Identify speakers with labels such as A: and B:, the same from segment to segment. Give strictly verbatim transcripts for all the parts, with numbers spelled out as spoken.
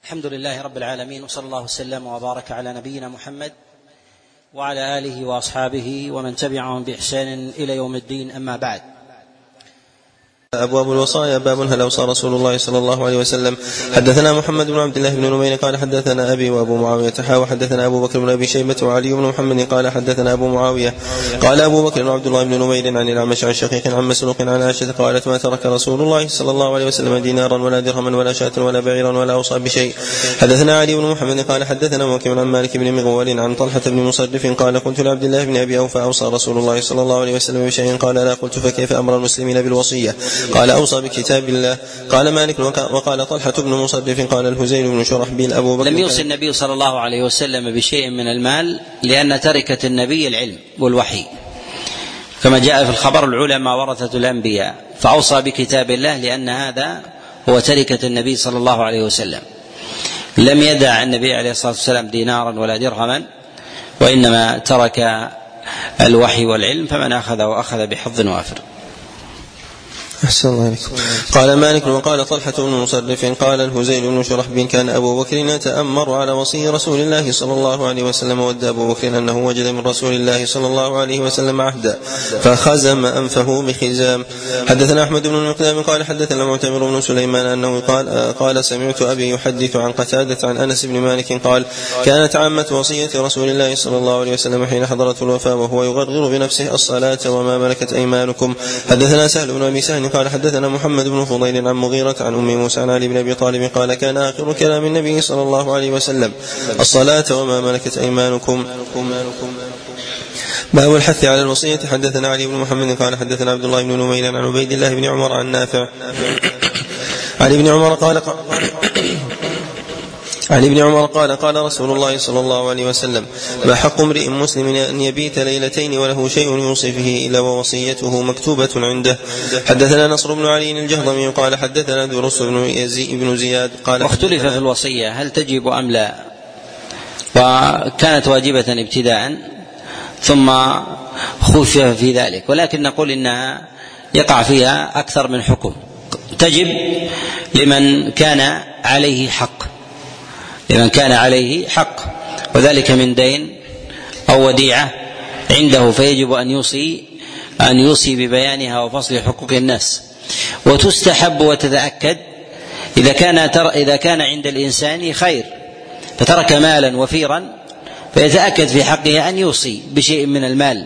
A: الحمد لله رب العالمين، وصلى الله وسلم وبارك على نبينا محمد وعلى آله وأصحابه ومن تبعهم بإحسان إلى يوم الدين. أما بعد.
B: أبواب الوصايا. باب هل أوصى رسول الله صلى الله عليه وسلم. حدثنا محمد بن عبد الله بن نمير قال حدثنا أبي وأبو معاوية حا وحدثنا أبو بكر بن أبي شيبة وعلي بن محمد قال حدثنا أبو معاوية قال أبو بكر وعبد الله بن نمير عن الأعمش عن شقيق عن مسروق عن عائشة قالت ما ترك رسول الله صلى الله عليه وسلم دينارا ولا درهما ولا شاة ولا بعيرا ولا أوصى بشيء. حدثنا علي بن محمد قال حدثنا موكل عن مالك بن مغول عن طلحة بن مصرف قال قلت لعبد الله بن أبي أوفى أوصى رسول الله صلى الله عليه وسلم بشيء؟ قال لا. قلت فكيف أمر المسلمين بالوصية؟ قال أوصى بكتاب الله. قال مالك وقال طلحة بن مصرف قال الهزيل بن شرحبيل أبو بكر.
A: لم يوصي النبي صلى الله عليه وسلم بشيء من المال لأن تركة النبي العلم والوحي، كما جاء في الخبر العلماء ورثة الأنبياء، فأوصى بكتاب الله لأن هذا هو تركة النبي صلى الله عليه وسلم. لم يدع النبي عليه الصلاة والسلام دينارا ولا درهما، وإنما ترك الوحي والعلم، فمن أخذه أخذ بحظ وافر.
B: أحسن الله عليكم. قال مالك وقال طلحة بن مصرف قال الهزيل بن شرحبيل كان أبو بكر يتأمر على وصي رسول الله صلى الله عليه وسلم، ود أبو بكر أنه وجد من رسول الله صلى الله عليه وسلم عهدا فخزم أنفه بخزام. حدثنا أحمد بن المقدام قال حدثنا معتمر بن سليمان أنه قال قال سمعت أبي يحدث عن قتادة عن أنس بن مالك قال كانت عامة وصية رسول الله صلى الله عليه وسلم حين حضرت الوفاة وهو يغرغر بنفسه الصلاة وما ملكت أيمانكم. حدثنا سهل بن أبي سهل قال حدثنا محمد بن فضيل عن مغيرة عن أم موسى عن علي بن أبي طالب قال كان آخر كلام النبي صلى الله عليه وسلم الصلاة وما ملكت أيمانكم. باب الحث على الوصية. حدثنا علي بن محمد قال حدثنا عبد الله بن نمير عن عبيد الله بن عمر عن نافع علي بن عمر قال عن ابن عمر قال قال رسول الله صلى الله عليه وسلم ما حق امرئ مسلم أن يبيت ليلتين وله شيء يوصي فيه إلا ووصيته مكتوبة عنده. حدثنا نصر بن علي الجهضمي قال حدثنا درس بن زياد قال
A: واختلف في الوصية هل تجب أم لا، وكانت واجبة ابتداء ثم خفف في ذلك، ولكن نقول إنها يقع فيها أكثر من حكم. تجب لمن كان عليه حق لمن كان عليه حق وذلك من دين أو وديعة عنده، فيجب أن يوصي أن يوصي ببيانها وفصل حقوق الناس. وتستحب وتتأكد إذا كان تر إذا كان عند الإنسان خير فترك مالا وفيرا، فيتأكد في حقه أن يوصي بشيء من المال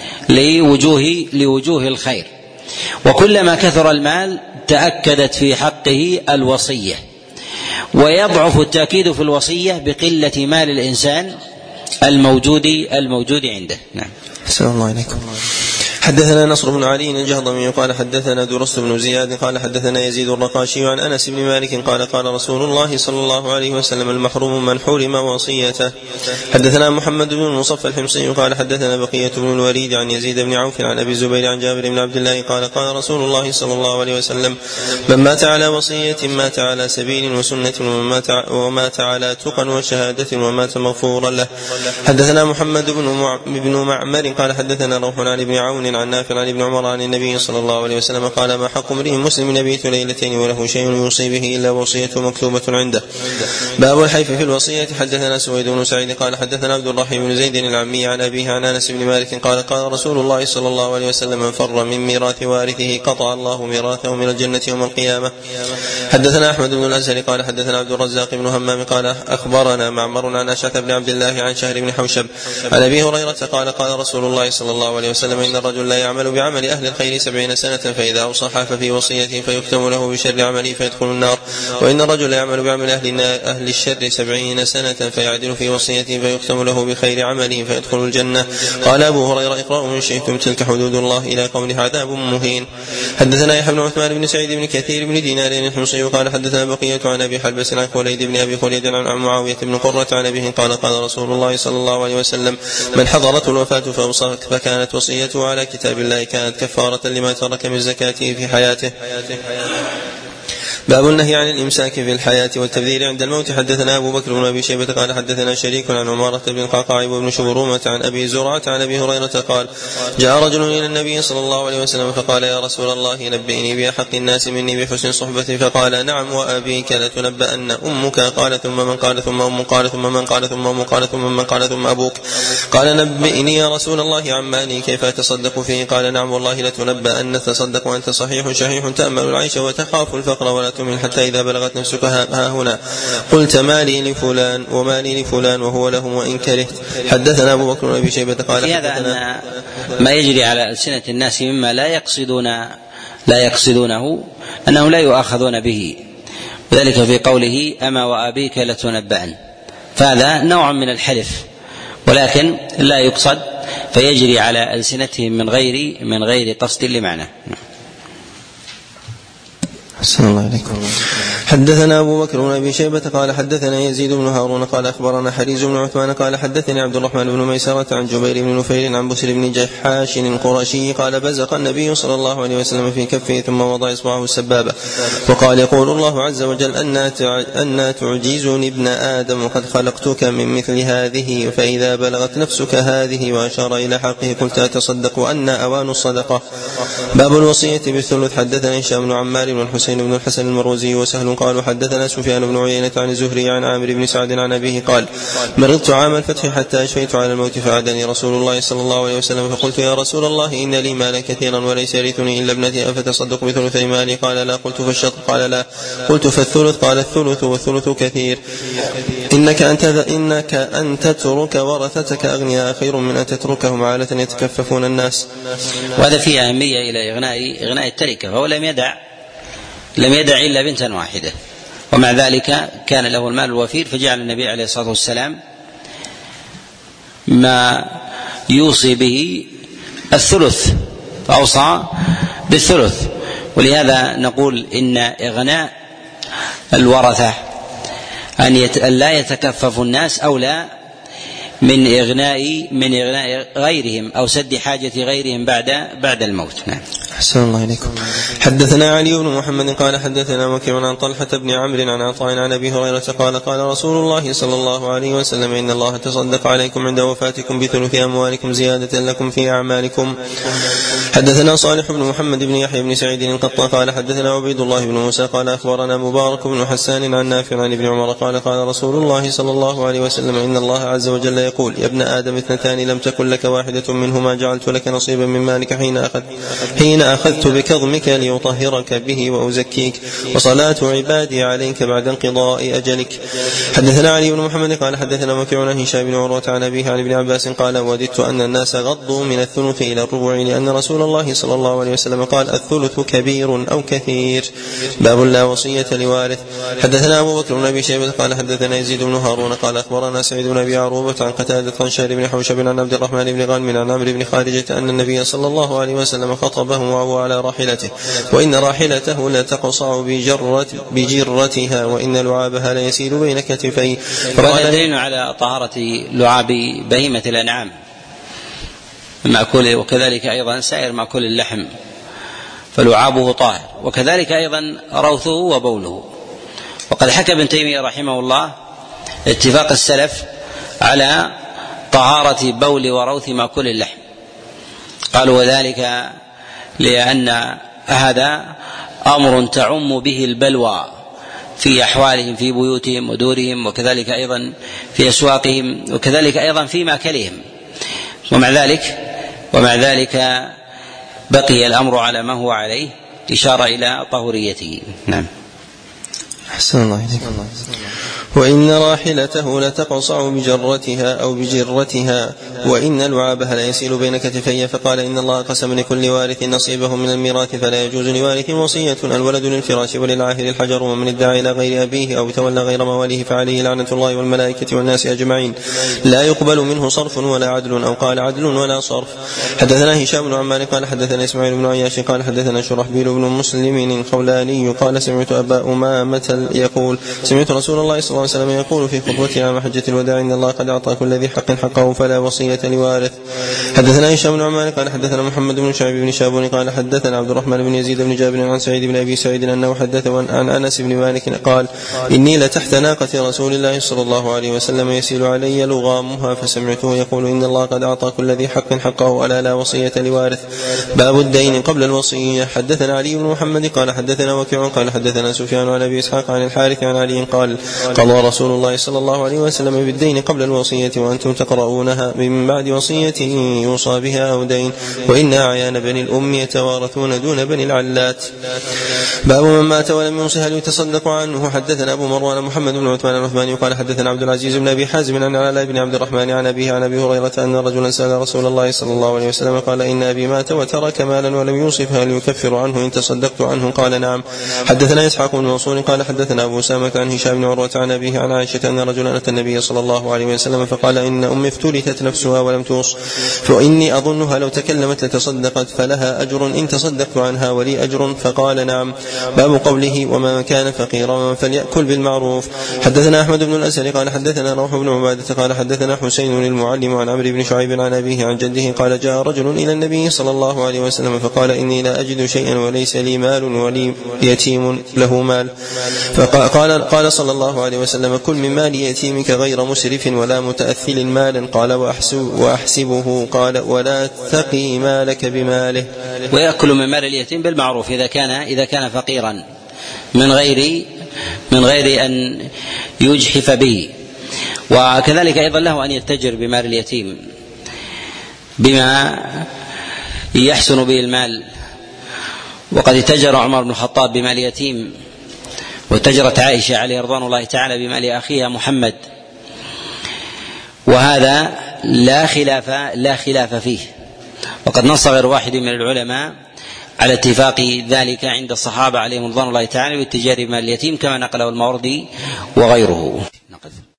A: لوجوه لوجوه الخير. وكلما كثر المال تأكدت في حقه الوصية، ويضعف التأكيد في الوصية بقلة مال الإنسان الموجود الموجود عنده. نعم.
B: السلام الله عليكم. حدثنا نصر بن علي الجهضمي قال حدثنا درس بن زياد قال حدثنا يزيد الرقاشي عن أنس بن مالك قال قال رسول الله صلى الله عليه وسلم المحروم من حرم وصيته. حدثنا محمد بن المصفى الحمصي قال حدثنا بقية بن الوليد عن يزيد بن عوف عن أبي الزبير عن جابر بن عبد الله قال قال رسول الله صلى الله عليه وسلم من مات على وصية مات على سبيل وسنة ومات على تقى وشهادة ومات مغفورا له. حدثنا محمد بن معمر قال حدثنا روح عن ابن عون عن نافع عن ابن عمر عن النبي صلى الله عليه وسلم قال ما حق امرئ مسلم يبيت ليلتين وله شيء يوصي به إلا وصيته مكتوبة عنده. باب الحيف في الوصية. حدثنا سويد بن سعيد قال حدثنا عبد الرحيم بن زيد العمي عن أبيه عن أنس بن مالك قال قال رسول الله صلى الله عليه وسلم من فر من ميراث وارثه قطع الله ميراثه من الجنة يوم القيامة. حدثنا أحمد بن الأزهر قال حدثنا عبد الرزاق بن همام قال أخبرنا معمر عن أشعث بن عبد الله عن شهر بن حوشب عن أبي هريرة قال قال رسول الله صلى الله عليه وسلم إن الرجل لا يعمل بعمل أهل الخير سبعين سنة فإذا أوصى حاف في وصيته فيختم له بشر عمله فيدخل النار، وإن الرجل يعمل بعمل أهل, أهل الشر سبعين سنة فيعدل في وصيته فيختم له بخير عمله فيدخل الجنة. قال أبو هريرة اقرأوا إن شئتم تلك حدود الله إلى قوله عذاب مهين. حدثنا يحيى بن عثمان بن سعيد بن كثير بن دينار الحمصي قال حدثنا بقية عن أبي حلبس عن خوليد بن أبي خوليد عن معاوية بن قرة عن أبيه قال قال رسول الله صلى الله عليه وسلم من حضرته الوفاة فأوصى فكانت وصيته على كتاب الله كانت كفارة لما ترك من زكاته في حياته. باب النهي عن الإمساك في الحياة والتبذير عند الموت. حدثنا أبو بكر بن أبي شيبة قال حدثنا شريك عن عمارة بن القعقاع وابن شبرومة عن أبي زرعة عن أبي هريرة قال جاء رجل إلى النبي صلى الله عليه وسلم فقال يا رسول الله نبئني بأحق الناس مني بحسن صحبتي. فقال نعم وأبيك لتنبأن. أمك؟ قال ثم من؟ قال ثم أم. قال ثم من؟ قال ثم أم. قال ثم من؟ قال ثم أبوك. قال نبئني يا رسول الله عن مالي كيف أتصدق فيه. قال نعم والله لتنبأن تصدق وأنت صحيح شحيح تأمل العيش وتخاف الفقر ولا تمل حتى إذا بلغت نفسك ها هنا قلت مالي لفلان ومالي لفلان وهو له وإن كرهت. حدثنا أبو بكر بن أبي شيبة قال
A: في هذا أن ما يجري على ألسنة الناس مما لا يقصدون لا يقصدونه أنهم لا يؤاخذون به، وذلك في قوله أما وأبيك لتنبأن، فهذا نوع من الحلف ولكن لا يقصد فيجري على ألسنتهم من غير من غير قصد لمعنى.
B: السلام الله عليكم. حدثنا أبو بكر بن أبي شيبة قال حدثنا يزيد بن هارون قال أخبرنا حريز بن عثمان قال حدثني عبد الرحمن بن ميسرة عن جبير بن نفيل عن بسر بن جحاش القرشي قال بزق النبي صلى الله عليه وسلم في كفه ثم وضع إصبعه السبابة وقال يقول الله عز وجل أن تعجزني ابن آدم قد خلقتك من مثل هذه فإذا بلغت نفسك هذه وأشار إلى حقه قلت أتصدق وأن أوان الصدقة. باب الوصية بالثلث. حدثنا هشام بن عمار بن الحسين بن الحسن المروزي وسهل قالوا حدثنا سفيان بن عيينة عن الزهري عن عامر بن سعد عن أبيه قال مرضت عام الفتح حتى أشفيت على الموت فعادني رسول الله صلى الله عليه وسلم فقلت يا رسول الله إن لي مالا كثيرا وليس يرثني إلا ابنتي أفتصدق بثلثي مالي؟ قال لا. قلت فالشطر؟ قال لا. قلت فالثلث؟ قال الثلث والثلث كثير. إنك أن إنك أن تترك ورثتك أغنياء خير من أن تتركهم عالة يتكففون الناس.
A: وهذا فيه أهمية إلى إغناء إغناء التركة، فهو لم يدع لم يدع إلا بنتا واحدة، ومع ذلك كان له المال الوفير فجعل النبي عليه الصلاة والسلام ما يوصي به الثلث فأوصى بالثلث. ولهذا نقول إن إغناء الورثة أن لا يتكفف الناس أولى من إغناء من إغناء غيرهم أو سد حاجة غيرهم بعد بعد الموت. نعم.
B: أحسن الله إليكم. حدثنا علي بن محمد قال حدثنا وكيع عن طلحة بن عمرو عن عطاء عن أبي هريرة قال قال رسول الله صلى الله عليه وسلم إن الله تصدق عليكم عند وفاتكم بثلث أموالكم زيادة لكم في أعمالكم. حدثنا صالح بن محمد بن يحيى بن سعيد القطان قال حدثنا عبيد الله بن موسى قال أخبرنا مبارك بن حسان عن نافع عن ابن عمر قال قال رسول الله صلى الله عليه وسلم إن الله عز وجل يقول يا ابن آدم اثنتان لم تكن لك واحدة منهما جعلت لك نصيبا من مالك حين أخذ حين أخذت بكظمك ليطهرك به وأزكيك وصلاة عبادي عليك بعد انقضاء أجلك. حدثنا علي بن محمد قال حدثنا وكيع عن هشام بن عروة عن أبيه عن ابن عباس قال وددت أن الناس غضوا من الثلث إلى الربع لأن رسول الله صلى الله عليه وسلم قال الثلث كبير أو كثير. باب لا وصية لوارث. حدثنا أبو بكر بن أبي شيبة قال حدثنا يزيد بن هارون قال أخبرنا سعيد بن أبي عروبة عن قتادة عن شهر بن حوشب عن عبد الرحمن بن غانم عن عمرو بن خارجة أن النبي صلى الله عليه وسلم خطبه وهو على راحلته وإن راحلته لا تقصع بجرة بجرتها وإن لعابها لا يسيل بين كتفيه.
A: وهذا دليل على طهارة لعاب بهيمة الأنعام المأكول، وكذلك أيضا سائر مأكول اللحم فلعابه طاهر، وكذلك أيضا روثه وبوله. وقد حكى ابن تيمية رحمه الله اتفاق السلف على طهارة بول وروث مأكول اللحم، قالوا وذلك لأن هذا أمر تعم به البلوى في أحوالهم في بيوتهم ودورهم، وكذلك أيضا في أسواقهم، وكذلك أيضا في مأكلهم، ومع ذلك ومع ذلك بقي الأمر على ما هو عليه إشارة إلى طهوريته. نعم.
B: أحسن الله إليك. وإن راحلته لتقصع بجرتها أو بجرتها وإن لعابها لا يسيل بين كتفي. فقال إن الله قسم لكل وارث نصيبه من الميراث فلا يجوز لوارث وصية. الولد للفراش وللعاهر الحجر ومن ادعى إلى غير أبيه أو تولى غير مواليه فعليه لعنة الله والملائكة والناس أجمعين لا يقبل منه صرف ولا عدل أو قال عدل ولا صرف. حدثنا هشام بن عمار قال حدثنا إسماعيل بن عياش قال حدثنا شرحبيل بن مسلم الخولاني قال سمعت أبا أمامة يقول سمعت رسول الله صلى الله عليه وسلم يقول في خطبته عام حجة الوداع إن الله قد أعطى كل ذي حق حقه فلا وصية لوارث. حدثنا هشام بن عمار قال حدثنا محمد بن شعيب بن شابون قال حدثنا عبد الرحمن بن يزيد بن جابر عن سعيد بن أبي سعيد أنه حدثه عن أنس بن مالك قال إني لتحت ناقة رسول الله صلى الله عليه وسلم يسيل علي لغامها فسمعته يقول إن الله قد أعطى كل ذي حق حقه ألا لا وصية لوارث. باب الدين قبل الوصية. حدثنا علي بن محمد قال حدثنا وكيع قال حدثنا سفيان عن أبي إسحاق عن الحارث عن علي قال قضى رسول الله صلى الله عليه وسلم بالدين قبل الوصية وأنتم تقرؤونها من بعد وصية يوصى بها أو دين وإن أعيان بني الأم يتوارثون دون بني العلات. باب من مات ولم يوصي هل يتصدق عنه. حدثنا أبو مروان محمد بن عثمان الرحماني قال حدثنا عبد العزيز بن أبي حازم عن علاء بن عبد الرحمن عن أبيه عن أبي هريرة أن رجلا سأل رسول الله صلى الله عليه وسلم قال إن أبي مات وترك مالا ولم يوصي فهل يكفر عنه إن تصدقت عنه قال نعم. حدثنا إسحاق بن منصور قال حدثنا أبو أسامة عن هشام بن عروة عن أبيه عن عائشة أن رجلا أتى النبي صلى الله عليه وسلم فقال إن أمي افتلتت نفسها ولم توص فإني أظنها لو تكلمت لتصدقت فلها أجر إن تصدقت عنها ولي أجر فقال نعم. باب قوله ومن كان فقيرا فليأكل بالمعروف. حدثنا أحمد بن الأسد قال حدثنا روح بن عبادة قال حدثنا حسين المعلم عن عمرو بن شعيب عن أبيه عن جده قال جاء رجل إلى النبي صلى الله عليه وسلم فقال إني لا أجد شيئا وليس لي مال ولي يتيم له مال فقال قال صلى الله عليه وسلم كل من مال يتيمك غير مسرف ولا متأثل مالا قال وأحسب وأحسبه قال ولا تقي مالك بماله.
A: ويأكل من مال اليتيم بالمعروف إذا كان إذا كان فقيرا من غير من غير أن يجحف به. وكذلك أيضا له أن يتجر بمال اليتيم بما يحسن به المال. وقد اتجر عمر بن الخطاب بمال يتيم وتجرت عائشة عليه رضوان الله تعالى بمال أخيها محمد وهذا لا خلاف لا خلاف فيه. وقد نص غير واحد من العلماء على اتفاق ذلك عند الصحابة عليهم رضوان الله تعالى بالتجار بمال اليتيم كما نقله الماوردي وغيره.